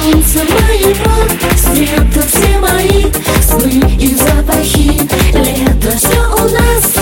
солнца моего, света все мои сны и запахи. Лето все у нас.